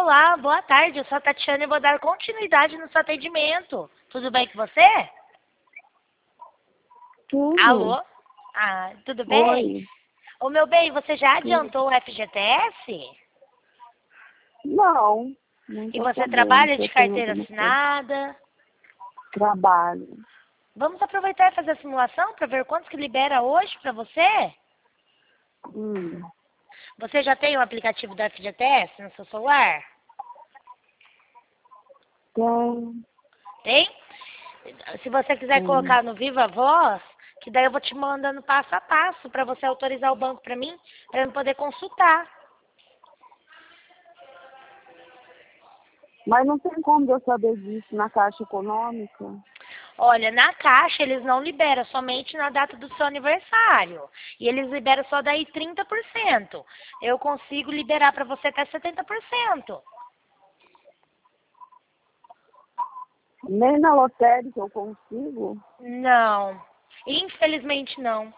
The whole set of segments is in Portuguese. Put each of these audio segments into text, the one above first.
Olá, boa tarde. Eu sou a Tatiana e vou dar continuidade no seu atendimento. Tudo bem com você? Tudo. Alô? Ah, tudo bem? Oi. Ô, meu bem, você já adiantou o FGTS? Não E tô você sabendo trabalha se de eu tenho carteira alguma coisa. assinada? Trabalho. Vamos aproveitar e fazer a simulação para ver quantos que libera hoje para você? Hum. Você já tem o aplicativo do FGTS no seu celular? Tem. Tem? Se você quiser Tem. colocar no Viva Voz, que daí eu vou te mandando passo a passo para você autorizar o banco para mim, para eu poder consultar. Mas não tem como eu saber disso na Caixa Econômica? Olha, na Caixa eles não liberam somente na data do seu aniversário. E eles liberam só daí 30%. Eu consigo liberar para você até 70%. Nem na lotérica eu consigo? Não, infelizmente não.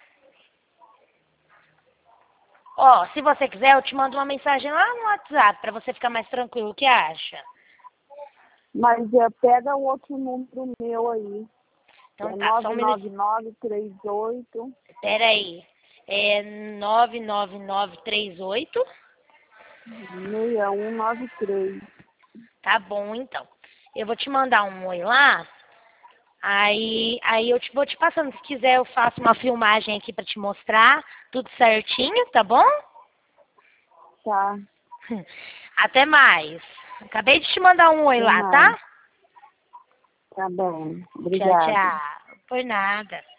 Ó, se você quiser, eu te mando uma mensagem lá no WhatsApp para você ficar mais tranquilo. O que acha? Mas pega o outro número meu aí. Então É tá, só um minuto. 99938. Pera aí. É 99938. 6193. Tá bom, então. Eu vou te mandar um oi lá. Aí eu vou te passando. Se quiser, eu faço uma filmagem aqui pra te mostrar tudo certinho, tá bom? Tá. Até mais. Acabei de te mandar um oi Até lá, mais. tá? Tá bom. Tchau, Obrigada. tchau. Por nada.